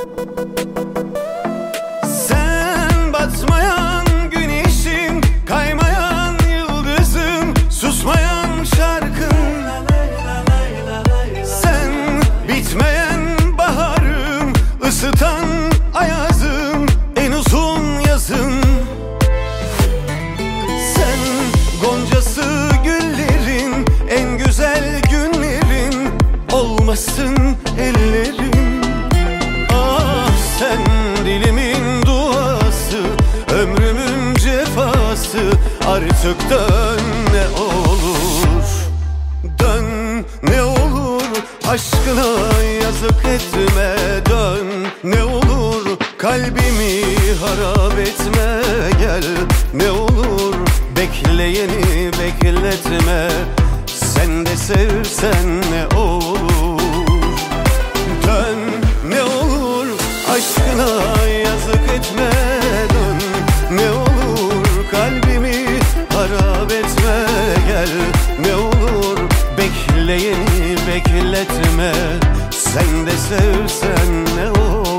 Sen batmayan güneşim, kaymayan yıldızım, susmayan şarkım. Sen bitmeyen baharım, ısıtan ayazım, en uzun yazım. Sen goncası güllerin, en güzel günlerin, olmasın ellerin. Ah sen dilimin duası, ömrümün cefası, artık dön ne olur. Dön ne olur, aşkına yazık etme. Dön ne olur, kalbimi harap etme. Gel ne olur, bekleyeni bekletme. Sen de sevsen ne olur. Dön ne olur, aşkına yazık etme. Dön ne olur, kalbimi harap etme. Gel ne olur, bekleyeni bekletme. Sen de sevsen ne olur.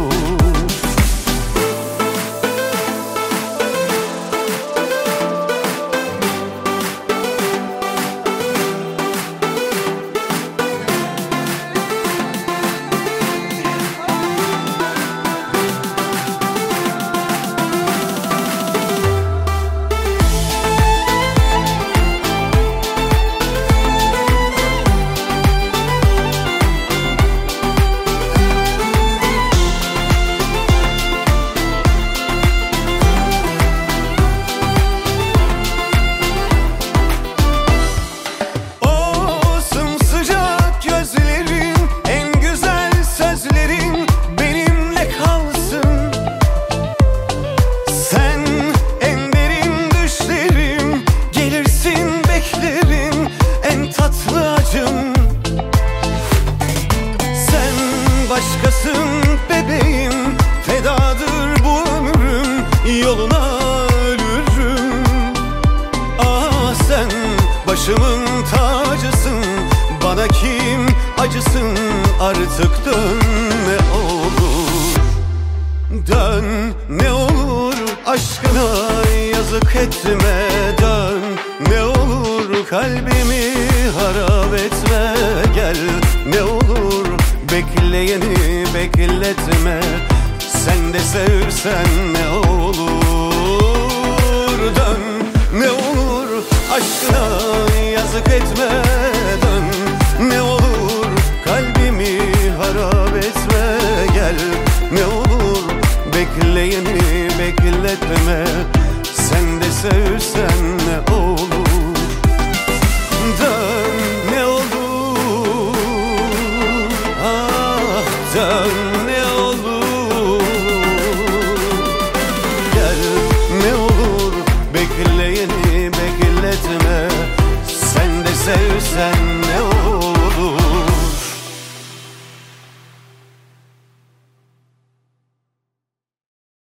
Başkasın bebeğim, fedadır bu ömrüm, yoluna ölürüm. Ah sen başımın tacısın, bana kim acısın, artık dön ne olur. Dön ne olur, aşkına yazık etme. Dön ne olur, kalbimi harap etme. Gel ne olur, bekleyeni bekletme. Sen de sevsen ne olur. Dön ne olur, aşkına yazık etme. Dön ne olur, kalbimi harap etme. Gel ne olur, bekleyeni bekletme. Sen de sevsen ne olur. Dön ne olur, dön ne olur. Gel ne olur, bekleyeni bekletme. Sen de sevsen